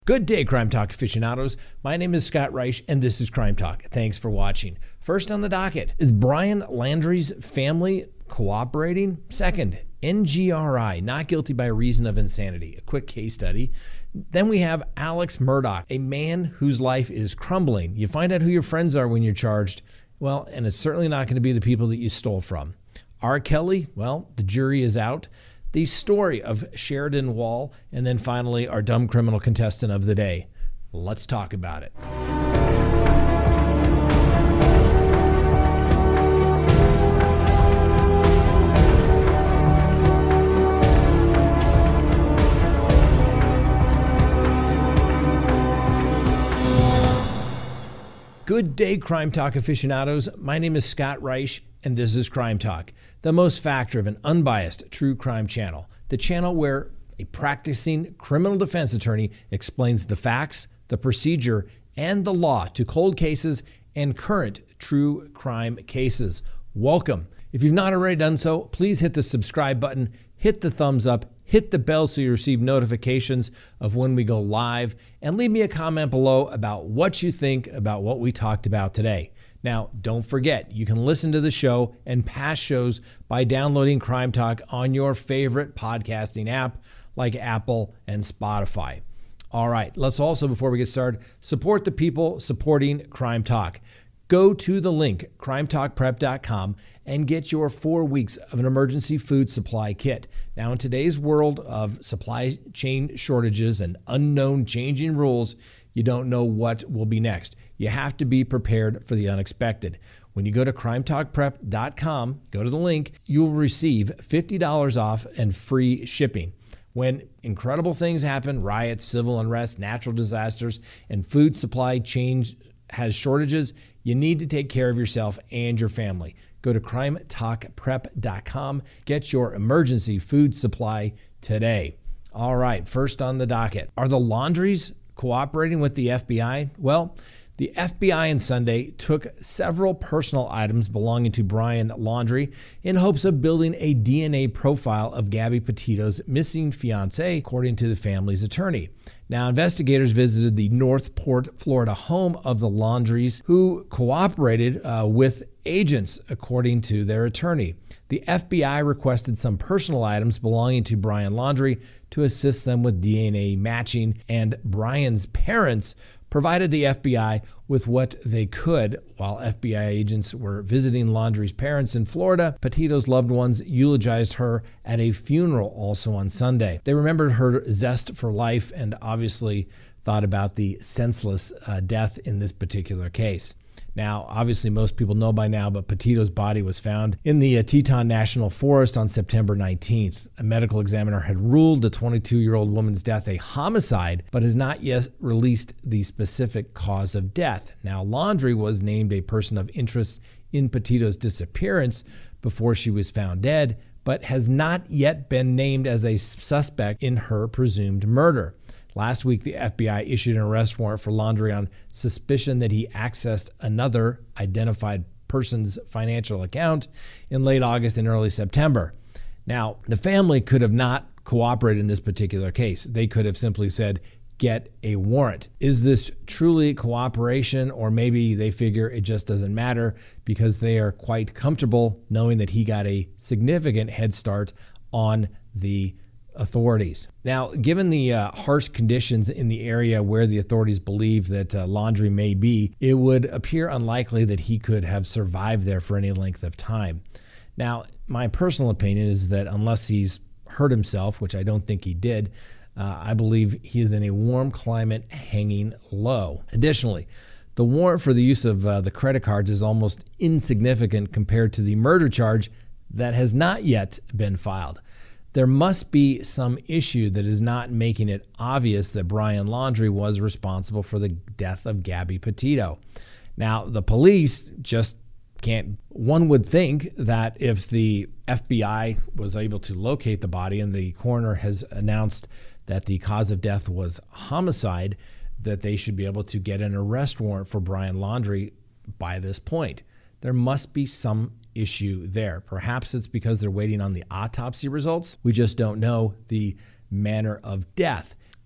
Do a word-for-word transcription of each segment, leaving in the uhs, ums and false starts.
Good day, Crime Talk aficionados. My name is Scott Reich, and this is Crime Talk. Thanks for watching. First on the docket, is Brian Laundrie's family cooperating? Second, N G R I, not guilty by reason of insanity, a quick case study. Then we have Alex Murdaugh, a man whose life is crumbling. You find out who your friends are when you're charged. Well, and it's certainly not going to be the people that you stole from. R. Kelly, well, the jury is out. The story of Sheridan Wall, and then finally our dumb criminal contestant of the day. Let's talk about it. Good day, Crime Talk aficionados. My name is Scott Reich, and this is Crime Talk, the most fact-driven, unbiased true crime channel. The channel where a practicing criminal defense attorney explains the facts, the procedure, and the law to cold cases and current true crime cases. Welcome. If you've not already done so, please hit the subscribe button, hit the thumbs up, hit the bell so you receive notifications of when we go live, and leave me a comment below about what you think about what we talked about today. Now, don't forget, you can listen to the show and past shows by downloading Crime Talk on your favorite podcasting app like Apple and Spotify. All right, let's also, before we get started, support the people supporting Crime Talk. Go to the link, crime talk prep dot com, and get your four weeks of an emergency food supply kit. Now, in today's world of supply chain shortages and unknown changing rules, you don't know what will be next. You have to be prepared for the unexpected. When you go to crime talk prep dot com, go to the link, you will receive fifty dollars off and free shipping. When incredible things happen, riots, civil unrest, natural disasters, and food supply chain has shortages, you need to take care of yourself and your family. Go to crime talk prep dot com, get your emergency food supply today. All right, first on the docket. Are the Laundries cooperating with the F B I? Well, the F B I on Sunday took several personal items belonging to Brian Laundrie in hopes of building a D N A profile of Gabby Petito's missing fiancé, according to the family's attorney. Now, investigators visited the Northport, Florida home of the Laundries, who cooperated uh, with agents, according to their attorney. The F B I requested some personal items belonging to Brian Laundrie to assist them with D N A matching, and Brian's parents provided the F B I with what they could. While F B I agents were visiting Laundrie's parents in Florida, Petito's loved ones eulogized her at a funeral also on Sunday. They remembered her zest for life and obviously thought about the senseless uh, death in this particular case. Now, obviously, most people know by now, but Petito's body was found in the uh, Teton National Forest on September nineteenth. A medical examiner had ruled the twenty-two-year-old woman's death a homicide, but has not yet released the specific cause of death. Now, Laundrie was named a person of interest in Petito's disappearance before she was found dead, but has not yet been named as a suspect in her presumed murder. Last week, the F B I issued an arrest warrant for Laundrie on suspicion that he accessed another identified person's financial account in late August and early September. Now, the family could have not cooperated in this particular case. They could have simply said, get a warrant. Is this truly cooperation, or maybe they figure it just doesn't matter because they are quite comfortable knowing that he got a significant head start on the authorities. Now, given the uh, harsh conditions in the area where the authorities believe that uh, Laundrie may be, it would appear unlikely that he could have survived there for any length of time. Now, my personal opinion is that unless he's hurt himself, which I don't think he did, uh, I believe he is in a warm climate hanging low. Additionally, the warrant for the use of uh, the credit cards is almost insignificant compared to the murder charge that has not yet been filed. There must be some issue that is not making it obvious that Brian Laundrie was responsible for the death of Gabby Petito. Now, the police just can't. One would think that if the F B I was able to locate the body and the coroner has announced that the cause of death was homicide, that they should be able to get an arrest warrant for Brian Laundrie by this point. There must be some issue there. Perhaps it's because they're waiting on the autopsy results. We just don't know the manner of death.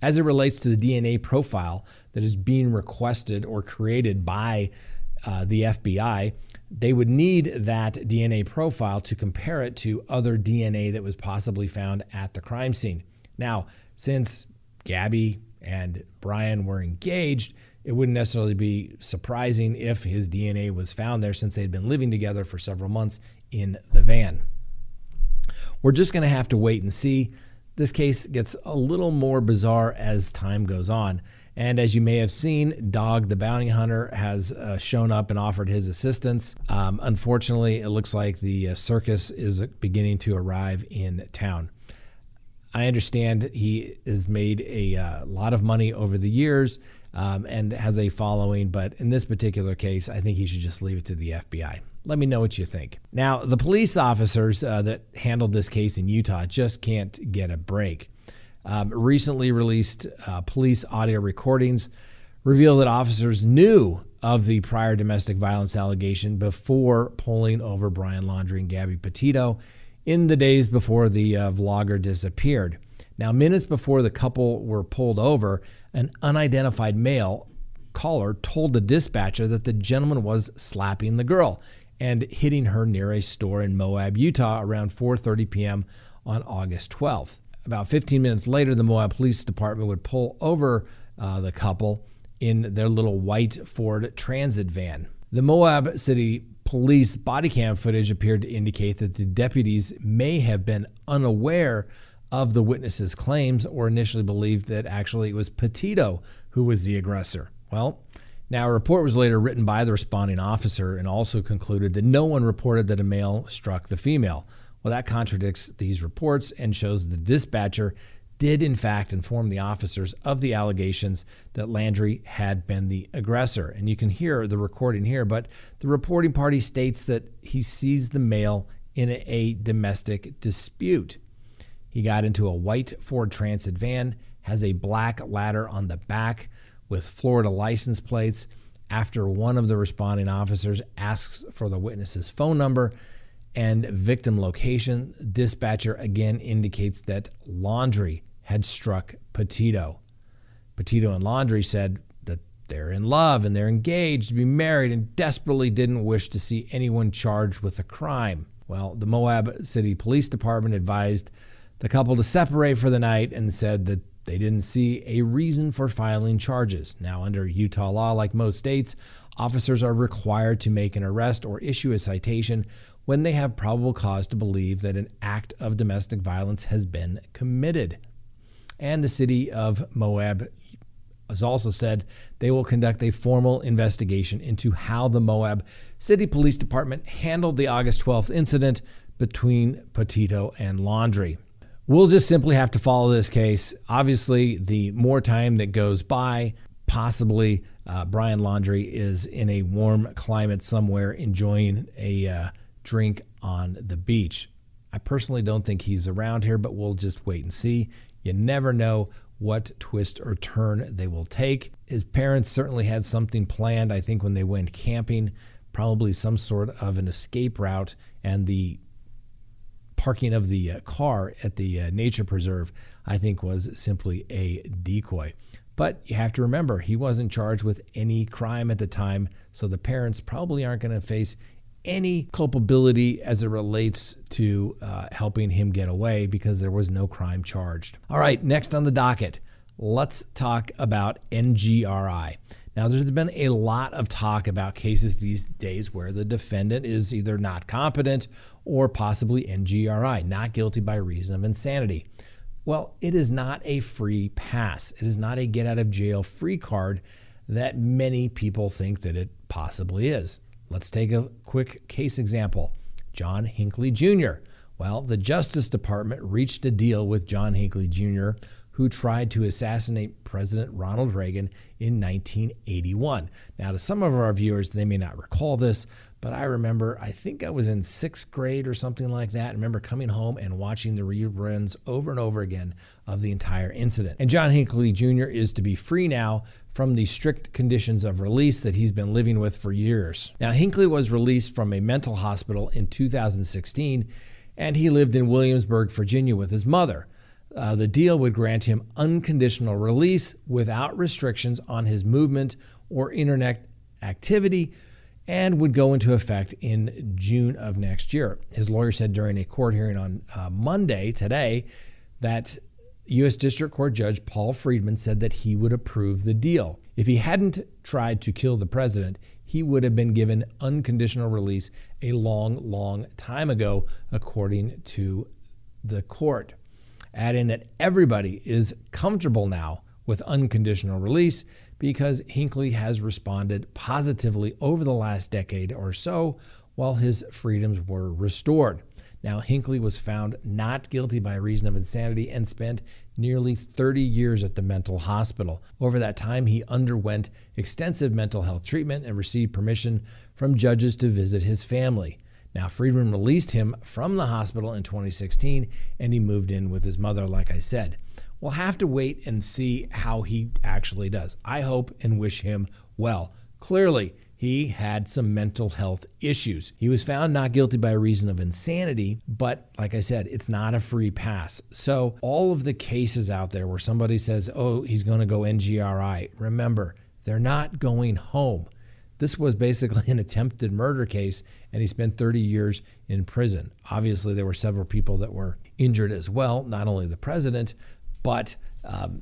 As it relates to the D N A profile that is being requested or created by uh, the F B I, they would need that D N A profile to compare it to other D N A that was possibly found at the crime scene. Now, since Gabby and Brian were engaged, it wouldn't necessarily be surprising if his D N A was found there, since they'd been living together for several months in the van. We're just going to have to wait and see. This case gets a little more bizarre as time goes on. And as you may have seen, Dog the Bounty Hunter has uh, shown up and offered his assistance. Um, unfortunately, it looks like the uh, circus is beginning to arrive in town. I understand he has made a uh, lot of money over the years um, and has a following, but in this particular case, I think he should just leave it to the F B I. Let me know what you think. Now, the police officers uh, that handled this case in Utah just can't get a break. Um, recently released uh, police audio recordings reveal that officers knew of the prior domestic violence allegation before pulling over Brian Laundrie and Gabby Petito in the days before the uh, vlogger disappeared. Now, minutes before the couple were pulled over, an unidentified male caller told the dispatcher that the gentleman was slapping the girl and hitting her near a store in Moab, Utah around four thirty p.m. on August twelfth. About fifteen minutes later, the Moab Police Department would pull over uh, the couple in their little white Ford Transit van. The Moab City Police body cam footage appeared to indicate that the deputies may have been unaware of the witnesses' claims or initially believed that actually it was Petito who was the aggressor. Well, now a report was later written by the responding officer and also concluded that no one reported that a male struck the female. Well, that contradicts these reports and shows the dispatcher did in fact inform the officers of the allegations that Laundrie had been the aggressor. And you can hear the recording here, but the reporting party states that he sees the male in a, a domestic dispute. He got into a white Ford Transit van, has a black ladder on the back with Florida license plates. After one of the responding officers asks for the witness's phone number and victim location, dispatcher again indicates that Laundrie had struck Petito. Petito and Laundrie said that they're in love and they're engaged to be married and desperately didn't wish to see anyone charged with a crime. Well, the Moab City Police Department advised the couple to separate for the night and said that they didn't see a reason for filing charges. Now, under Utah law, like most states, officers are required to make an arrest or issue a citation when they have probable cause to believe that an act of domestic violence has been committed. And the city of Moab has also said they will conduct a formal investigation into how the Moab City Police Department handled the August twelfth incident between Petito and Laundrie. We'll just simply have to follow this case. Obviously, the more time that goes by, possibly uh, Brian Laundrie is in a warm climate somewhere enjoying a uh, drink on the beach. I personally don't think he's around here, but we'll just wait and see. You never know what twist or turn they will take. His parents certainly had something planned, I think, when they went camping, probably some sort of an escape route, and the parking of the uh, car at the uh, nature preserve, I think, was simply a decoy. But you have to remember, he wasn't charged with any crime at the time, so the parents probably aren't going to face any culpability as it relates to uh, helping him get away because there was no crime charged. All right, next on the docket, let's talk about N G R I. Now, there's been a lot of talk about cases these days where the defendant is either not competent or possibly N G R I, not guilty by reason of insanity. Well, it is not a free pass. It is not a get out of jail free card that many people think that it possibly is. Let's take a quick case example. John Hinckley Junior Well, the Justice Department reached a deal with John Hinckley Junior, who tried to assassinate President Ronald Reagan in nineteen eighty-one. Now, to some of our viewers, they may not recall this, but I remember, I think I was in sixth grade or something like that. I remember coming home and watching the reruns over and over again of the entire incident. And John Hinckley Junior is to be free now from the strict conditions of release that he's been living with for years. Now, Hinckley was released from a mental hospital in two thousand sixteen, and he lived in Williamsburg, Virginia with his mother. Uh, the deal would grant him unconditional release without restrictions on his movement or internet activity, and would go into effect in June of next year. His lawyer said during a court hearing on uh, Monday, today, that U S District Court Judge Paul Friedman said that he would approve the deal. If he hadn't tried to kill the president, he would have been given unconditional release a long, long time ago, according to the court. Add in that everybody is comfortable now with unconditional release because Hinckley has responded positively over the last decade or so while his freedoms were restored. Now, Hinckley was found not guilty by reason of insanity and spent nearly thirty years at the mental hospital. Over that time, he underwent extensive mental health treatment and received permission from judges to visit his family. Now, Friedman released him from the hospital in twenty sixteen, and he moved in with his mother, like I said. We'll have to wait and see how he actually does. I hope and wish him well. Clearly, he had some mental health issues. He was found not guilty by reason of insanity, but like I said, it's not a free pass. So all of the cases out there where somebody says, oh, he's going to go N G R I, remember, they're not going home. This was basically an attempted murder case, and he spent thirty years in prison. Obviously, there were several people that were injured as well, not only the president, but um,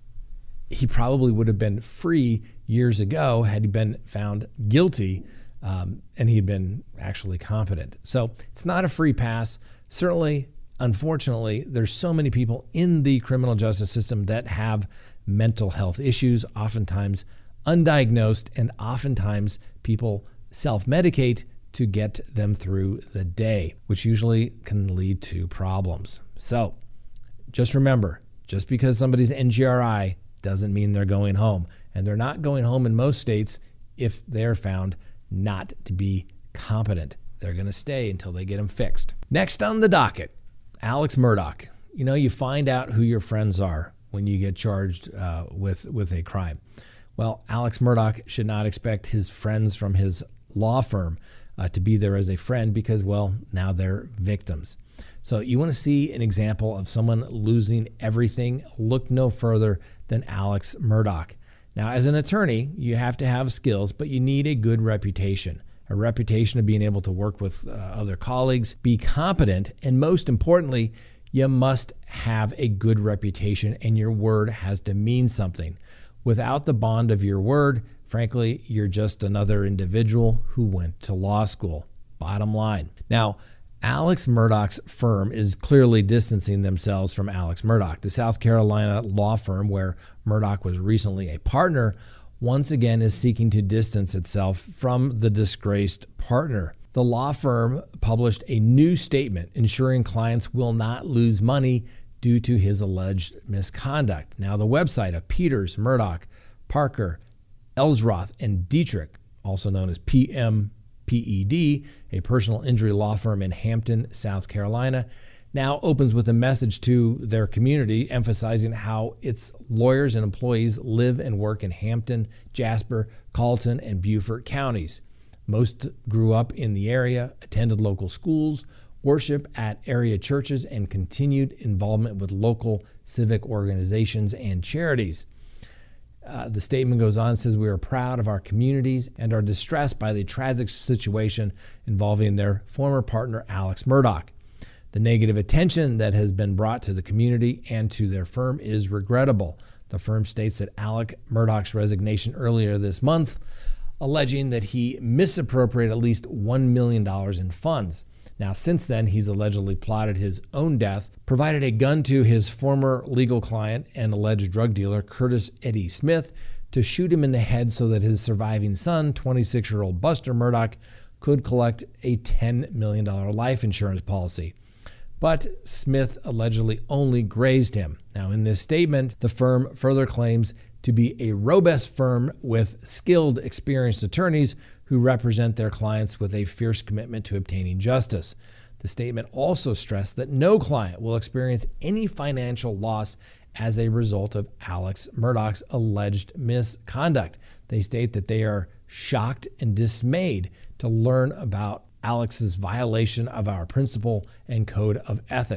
he probably would have been free years ago had he been found guilty um, and he had been actually competent. So it's not a free pass. Certainly, unfortunately, there's so many people in the criminal justice system that have mental health issues, oftentimes undiagnosed, and oftentimes people self-medicate to get them through the day, which usually can lead to problems. So just remember, just because somebody's N G R I doesn't mean they're going home. And they're not going home in most states if they're found not to be competent. They're going to stay until they get them fixed. Next on the docket, Alex Murdaugh. You know, you find out who your friends are when you get charged uh, with, with a crime. Well, Alex Murdaugh should not expect his friends from his law firm uh, to be there as a friend because, well, now they're victims. So you want to see an example of someone losing everything? Look no further than Alex Murdaugh. Now, as an attorney, you have to have skills, but you need a good reputation, a reputation of being able to work with uh, other colleagues, be competent, and most importantly, you must have a good reputation and your word has to mean something. Without the bond of your word, frankly, you're just another individual who went to law school. Bottom line. Now, Alex Murdaugh's firm is clearly distancing themselves from Alex Murdaugh. The South Carolina law firm where Murdaugh was recently a partner once again is seeking to distance itself from the disgraced partner. The law firm published a new statement ensuring clients will not lose money due to his alleged misconduct. Now, the website of Peters, Murdaugh, Parker, Ellsroth, and Dietrich, also known as P M P E D, a personal injury law firm in Hampton, South Carolina, now opens with a message to their community emphasizing how its lawyers and employees live and work in Hampton, Jasper, Carlton, and Beaufort counties. Most grew up in the area, attended local schools, worship at area churches, and continued involvement with local civic organizations and charities. Uh, the statement goes on and says, we are proud of our communities and are distressed by the tragic situation involving their former partner, Alex Murdaugh. The negative attention that has been brought to the community and to their firm is regrettable. The firm states that Alex Murdaugh's resignation earlier this month, alleging that he misappropriated at least one million dollars in funds. Now, since then, he's allegedly plotted his own death, provided a gun to his former legal client and alleged drug dealer, Curtis Eddie Smith, to shoot him in the head so that his surviving son, twenty-six-year-old Buster Murdaugh, could collect a ten million dollars life insurance policy. But Smith allegedly only grazed him. Now, in this statement, the firm further claims to be a robust firm with skilled, experienced attorneys who represent their clients with a fierce commitment to obtaining justice. The statement also stressed that no client will experience any financial loss as a result of Alex Murdaugh's alleged misconduct. They state that they are shocked and dismayed to learn about Alex's violation of our principle and code of ethics.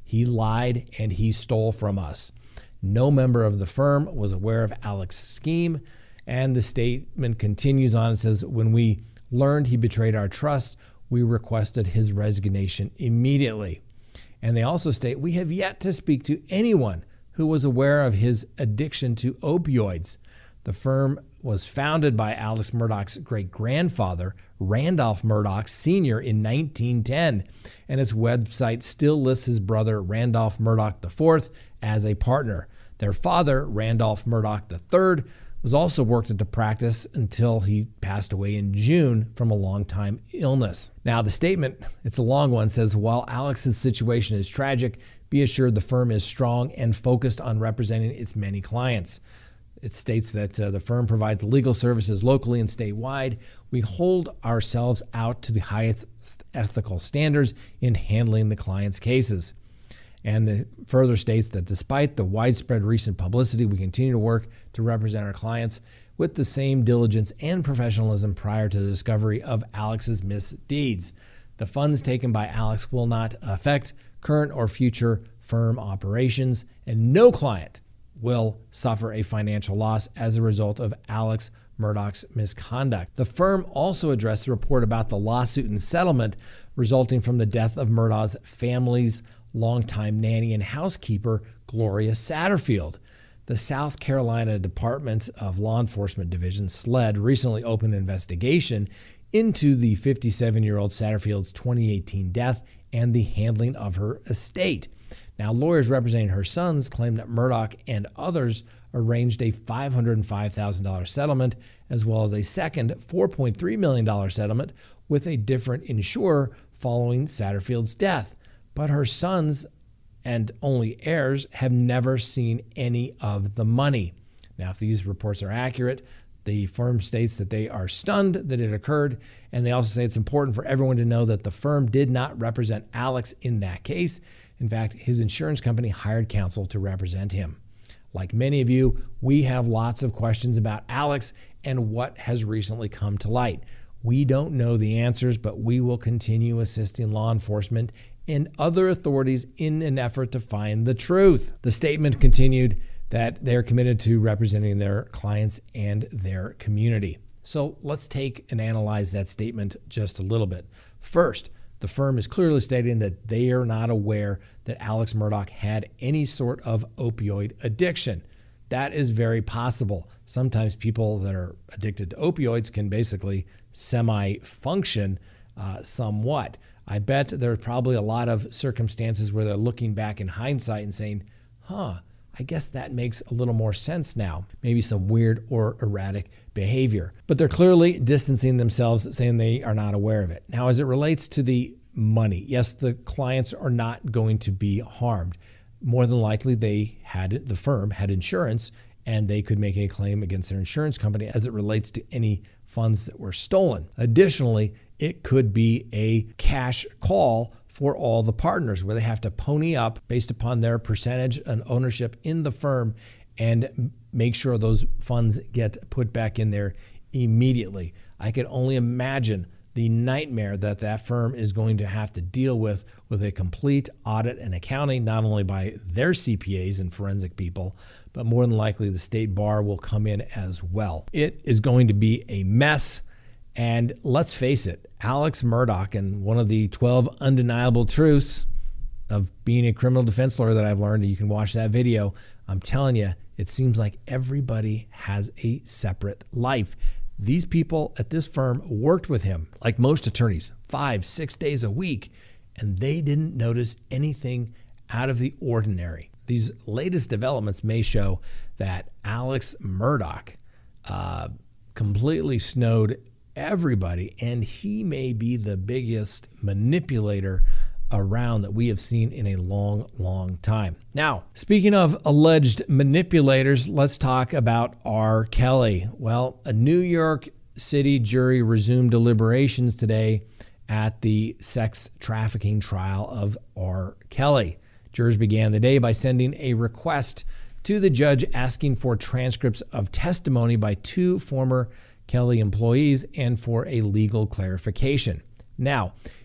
He lied and he stole from us. No member of the firm was aware of Alex's scheme. And the statement continues on and says, when we learned he betrayed our trust, we requested his resignation immediately. And they also state, we have yet to speak to anyone who was aware of his addiction to opioids. The firm was founded by Alex Murdaugh's great-grandfather, Randolph Murdaugh Senior, in nineteen ten, and its website still lists his brother, Randolph Murdaugh the fourth, as a partner. Their father, Randolph Murdaugh the third, was also worked at the practice until he passed away in June from a long-time illness. Now, the statement, it's a long one, says, while Alex's situation is tragic, be assured the firm is strong and focused on representing its many clients. It states that uh, the firm provides legal services locally and statewide. We hold ourselves out to the highest ethical standards in handling the client's cases. And it further states that despite the widespread recent publicity, we continue to work to represent our clients with the same diligence and professionalism prior to the discovery of Alex's misdeeds. The funds taken by Alex will not affect current or future firm operations, and no client will suffer a financial loss as a result of Alex Murdaugh's misconduct. The firm also addressed the report about the lawsuit and settlement resulting from the death of Murdaugh's family's longtime nanny and housekeeper, Gloria Satterfield. The South Carolina Department of Law Enforcement Division, SLED, recently opened an investigation into the fifty-seven-year-old Satterfield's twenty eighteen death and the handling of her estate. Now, lawyers representing her sons claim that Murdaugh and others arranged a five hundred five thousand dollars settlement, as well as a second four point three million dollars settlement with a different insurer following Satterfield's death. But her sons and only heirs have never seen any of the money. Now, if these reports are accurate, the firm states that they are stunned that it occurred, and they also say it's important for everyone to know that the firm did not represent Alex in that case. In fact, his insurance company hired counsel to represent him. Like many of you, we have lots of questions about Alex and what has recently come to light. We don't know the answers, but we will continue assisting law enforcement and other authorities in an effort to find the truth. The statement continued that they're committed to representing their clients and their community. So let's take and analyze that statement just a little bit. First, the firm is clearly stating that they are not aware that Alex Murdaugh had any sort of opioid addiction. That is very possible. Sometimes people that are addicted to opioids can basically semi-function uh, somewhat. I bet there's probably a lot of circumstances where they're looking back in hindsight and saying, huh, I guess that makes a little more sense now. Maybe some weird or erratic behavior. But they're clearly distancing themselves, saying they are not aware of it. Now, as it relates to the money, yes, the clients are not going to be harmed. More than likely, they had the firm had insurance, and they could make a claim against their insurance company as it relates to any funds that were stolen. Additionally, it could be a cash call for all the partners where they have to pony up based upon their percentage and ownership in the firm and make sure those funds get put back in there immediately. I could only imagine the nightmare that that firm is going to have to deal with with a complete audit and accounting, not only by their C P As and forensic people, but more than likely the state bar will come in as well. It is going to be a mess. And let's face it, Alex Murdaugh, and one of the twelve undeniable truths of being a criminal defense lawyer that I've learned, and you can watch that video, I'm telling you, it seems like everybody has a separate life. These people at this firm worked with him, like most attorneys, five, six days a week, and they didn't notice anything out of the ordinary. These latest developments may show that Alex Murdaugh uh, completely snowed everybody, and he may be the biggest manipulator around that we have seen in a long, long time. Now, speaking of alleged manipulators, let's talk about R. Kelly. Well, a New York City jury resumed deliberations today at the sex trafficking trial of R. Kelly. Jurors began the day by sending a request to the judge asking for transcripts of testimony by two former Kelly employees and for a legal clarification. Now,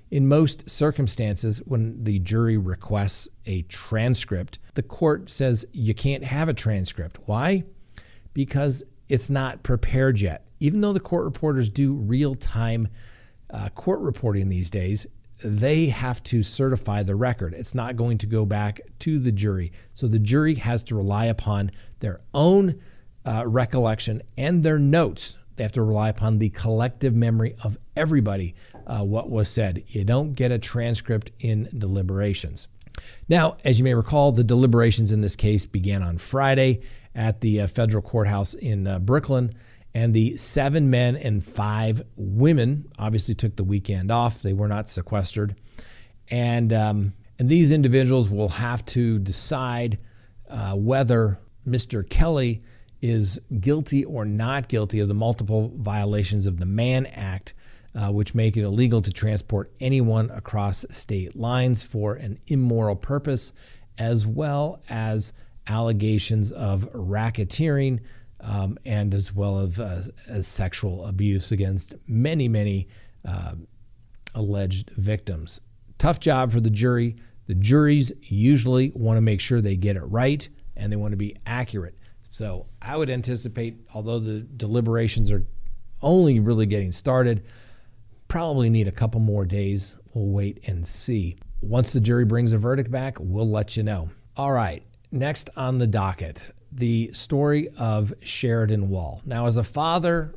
In most circumstances, when the jury requests a transcript, the court says you can't have a transcript. Why? Because it's not prepared yet. Even though the court reporters do real-time uh, court reporting these days, they have to certify the record. It's not going to go back to the jury. So the jury has to rely upon their own uh, recollection and their notes. They have to rely upon the collective memory of everybody, uh, what was said. You don't get a transcript in deliberations. Now, as you may recall, the deliberations in this case began on Friday at the uh, federal courthouse in uh, Brooklyn, and the seven men and five women obviously took the weekend off. They were not sequestered. And, um, and these individuals will have to decide uh, whether Mister Kelly is guilty or not guilty of the multiple violations of the Mann Act, uh, which make it illegal to transport anyone across state lines for an immoral purpose, as well as allegations of racketeering, um, and as well as, uh, as sexual abuse against many, many uh, alleged victims. Tough job for the jury. The juries usually want to make sure they get it right and they want to be accurate. So I would anticipate, although the deliberations are only really getting started, probably need a couple more days. We'll wait and see. Once the jury brings a verdict back, we'll let you know. All right, next on the docket, the story of Sheridan Wall. Now, as a father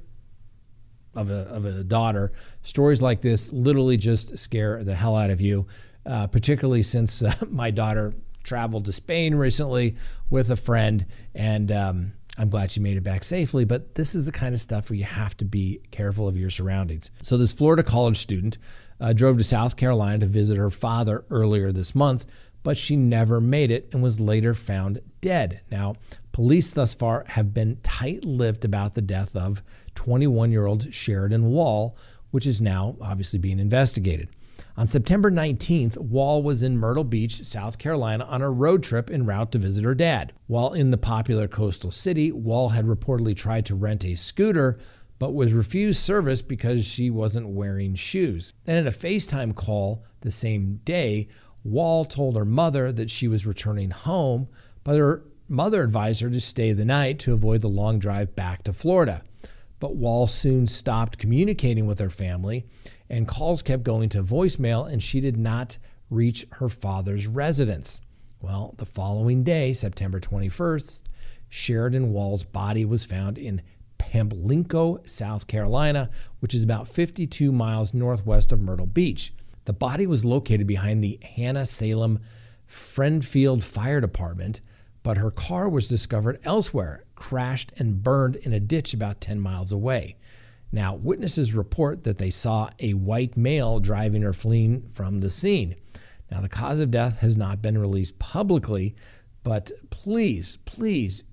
of a, of a daughter, stories like this literally just scare the hell out of you, uh, particularly since uh, my daughter traveled to Spain recently with a friend, and um, I'm glad she made it back safely, but this is the kind of stuff where you have to be careful of your surroundings. So this Florida college student uh, drove to South Carolina to visit her father earlier this month, but she never made it and was later found dead. Now, police thus far have been tight-lipped about the death of twenty-one-year-old Sheridan Wall, which is now obviously being investigated. On September nineteenth, Wall was in Myrtle Beach, South Carolina, on a road trip en route to visit her dad. While in the popular coastal city, Wall had reportedly tried to rent a scooter, but was refused service because she wasn't wearing shoes. Then in a FaceTime call the same day, Wall told her mother that she was returning home, but her mother advised her to stay the night to avoid the long drive back to Florida. But Wall soon stopped communicating with her family, and calls kept going to voicemail, and she did not reach her father's residence. Well, the following day, September twenty-first, Sheridan Wall's body was found in Pamlico, South Carolina, which is about fifty-two miles northwest of Myrtle Beach. The body was located behind the Hannah Salem Friendfield Fire Department, but her car was discovered elsewhere, crashed and burned in a ditch about ten miles away. Now, witnesses report that they saw a white male driving or fleeing from the scene. Now, the cause of death has not been released publicly, but please, please,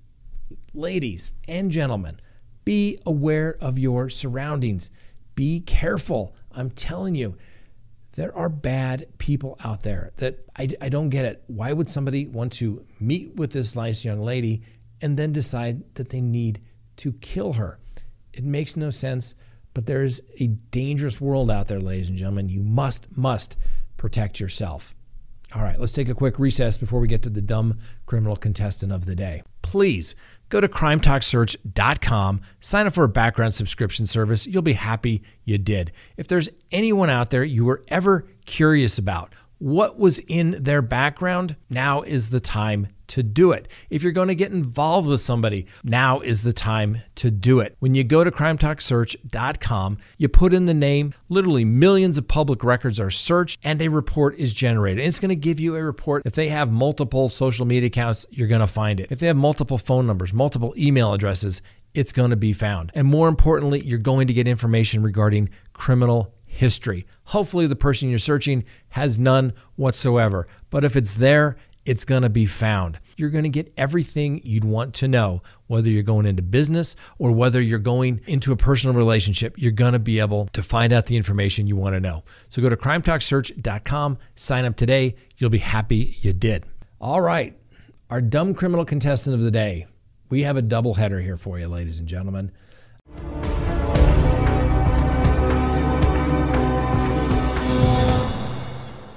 ladies and gentlemen, be aware of your surroundings. Be careful. I'm telling you, there are bad people out there that I, I don't get it. Why would somebody want to meet with this nice young lady and then decide that they need to kill her? It makes no sense, but there is a dangerous world out there, ladies and gentlemen. You must, must protect yourself. All right, let's take a quick recess before we get to the dumb criminal contestant of the day. Please go to crime talk search dot com, sign up for a background subscription service. You'll be happy you did. If there's anyone out there you were ever curious about what was in their background, now is the time to do it. If you're going to get involved with somebody, now is the time to do it. When you go to crime talk search dot com, you put in the name, literally millions of public records are searched, and a report is generated. And it's going to give you a report. If they have multiple social media accounts, you're going to find it. If they have multiple phone numbers, multiple email addresses, it's going to be found. And more importantly, you're going to get information regarding criminal history. Hopefully the person you're searching has none whatsoever. But if it's there, it's going to be found. You're going to get everything you'd want to know, whether you're going into business or whether you're going into a personal relationship. You're going to be able to find out the information you want to know. So go to crime talk search dot com, sign up today. You'll be happy you did. All right, our dumb criminal contestant of the day. We have a double header here for you, ladies and gentlemen.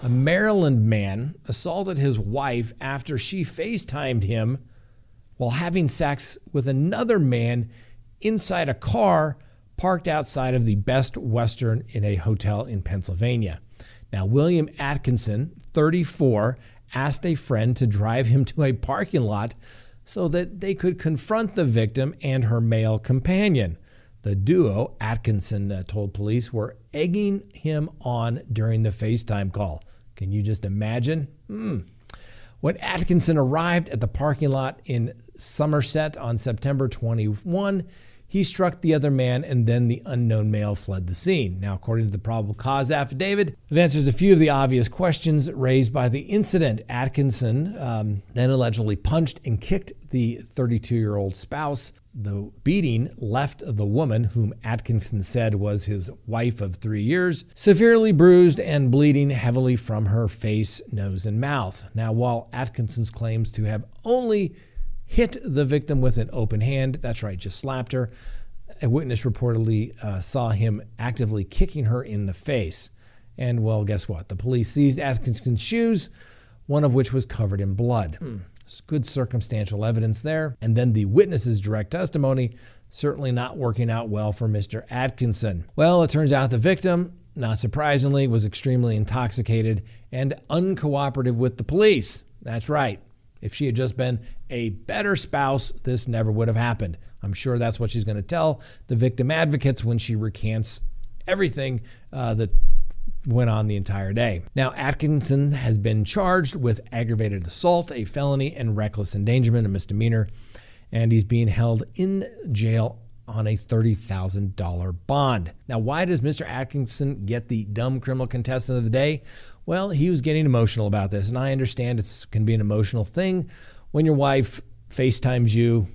A Maryland man assaulted his wife after she FaceTimed him while having sex with another man inside a car parked outside of the Best Western in a hotel in Pennsylvania. Now, William Atkinson, thirty-four, asked a friend to drive him to a parking lot so that they could confront the victim and her male companion. The duo, Atkinson uh, told police, were egging him on during the FaceTime call. Can you just imagine? Hmm. When Atkinson arrived at the parking lot in Somerset on September twenty-first, he struck the other man, and then the unknown male fled the scene. Now, according to the probable cause affidavit, it answers a few of the obvious questions raised by the incident. Atkinson um, then allegedly punched and kicked the thirty-two-year-old spouse. The beating left the woman, whom Atkinson said was his wife of three years, severely bruised and bleeding heavily from her face, nose, and mouth. Now, while Atkinson claims to have only hit the victim with an open hand, that's right, just slapped her, a witness reportedly uh, saw him actively kicking her in the face. And, well, guess what? The police seized Atkinson's shoes, one of which was covered in blood. Hmm. Good circumstantial evidence there. And then the witness's direct testimony, certainly not working out well for Mister Atkinson. Well, it turns out the victim, not surprisingly, was extremely intoxicated and uncooperative with the police. That's right. If she had just been a better spouse, this never would have happened. I'm sure that's what she's going to tell the victim advocates when she recants everything uh, that went on the entire day. Now, Atkinson has been charged with aggravated assault, a felony, and reckless endangerment, a misdemeanor, and he's being held in jail on a thirty thousand dollars bond. Now, why does Mister Atkinson get the dumb criminal contestant of the day? Well, he was getting emotional about this, and I understand it can be an emotional thing when your wife FaceTimes you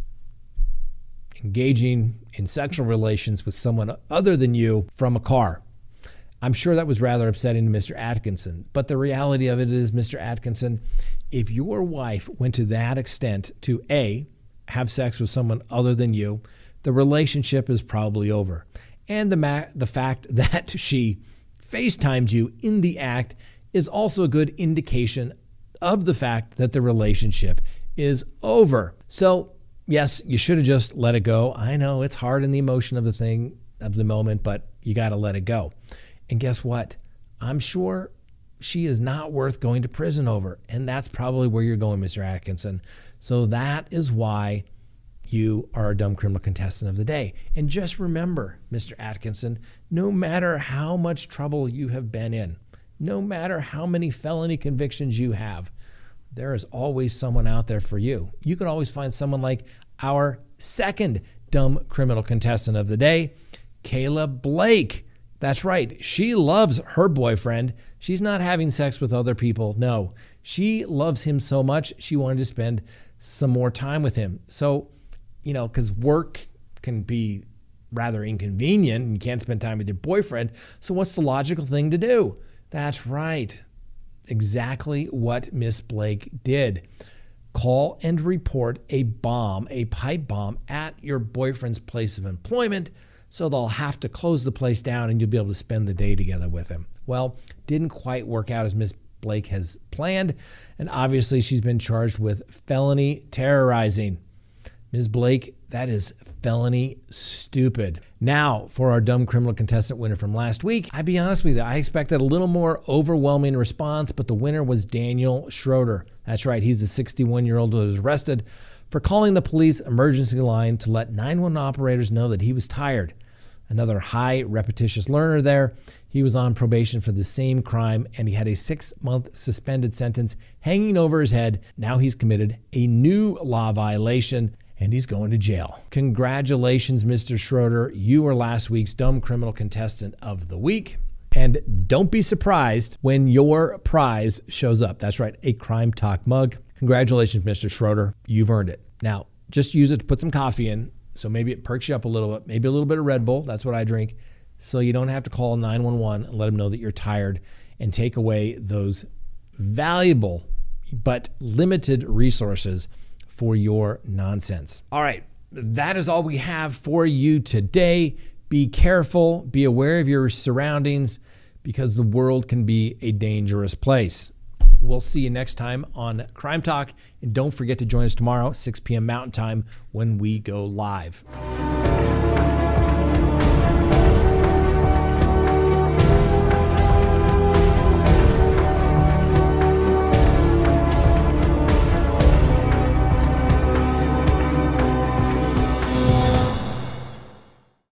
engaging in sexual relations with someone other than you from a car. I'm sure that was rather upsetting to Mister Atkinson, but the reality of it is, Mister Atkinson, if your wife went to that extent to A, have sex with someone other than you, the relationship is probably over. And the ma- the fact that she FaceTimed you in the act is also a good indication of the fact that the relationship is over. So, yes, you should have just let it go. I know it's hard in the emotion of the thing, of the moment, but you got to let it go. And guess what? I'm sure she is not worth going to prison over. And that's probably where you're going, Mister Atkinson. So that is why you are a dumb criminal contestant of the day. And just remember, Mister Atkinson, no matter how much trouble you have been in, no matter how many felony convictions you have, there is always someone out there for you. You can always find someone like our second dumb criminal contestant of the day, Kayla Blake. That's right. She loves her boyfriend. She's not having sex with other people. No, she loves him so much, she wanted to spend some more time with him. So, you know, because work can be rather inconvenient and you can't spend time with your boyfriend. So what's the logical thing to do? That's right. Exactly what Miss Blake did. Call and report a bomb, a pipe bomb at your boyfriend's place of employment, so they'll have to close the place down and you'll be able to spend the day together with him. Well, didn't quite work out as Miss Blake has planned, and obviously she's been charged with felony terrorizing. Miz Blake, that is felony stupid. Now, for our dumb criminal contestant winner from last week, I'll be honest with you, I expected a little more overwhelming response, but the winner was Daniel Schroeder. That's right, he's the sixty-one-year-old who was arrested for calling the police emergency line to let nine one one operators know that he was tired. Another high repetitious learner there. He was on probation for the same crime, and he had a six-month suspended sentence hanging over his head. Now he's committed a new law violation, and he's going to jail. Congratulations, Mister Schroeder. You were last week's dumb criminal contestant of the week. And don't be surprised when your prize shows up. That's right, a Crime Talk mug. Congratulations, Mister Schroeder. You've earned it. Now, just use it to put some coffee in, so maybe it perks you up a little bit. Maybe a little bit of Red Bull. That's what I drink. So you don't have to call nine one one and let them know that you're tired, and take away those valuable but limited resources for your nonsense. All right, that is all we have for you today. Be careful. Be aware of your surroundings. because the world can be a dangerous place. We'll see you next time on Crime Talk. And don't forget to join us tomorrow, six p.m. Mountain Time, when we go live.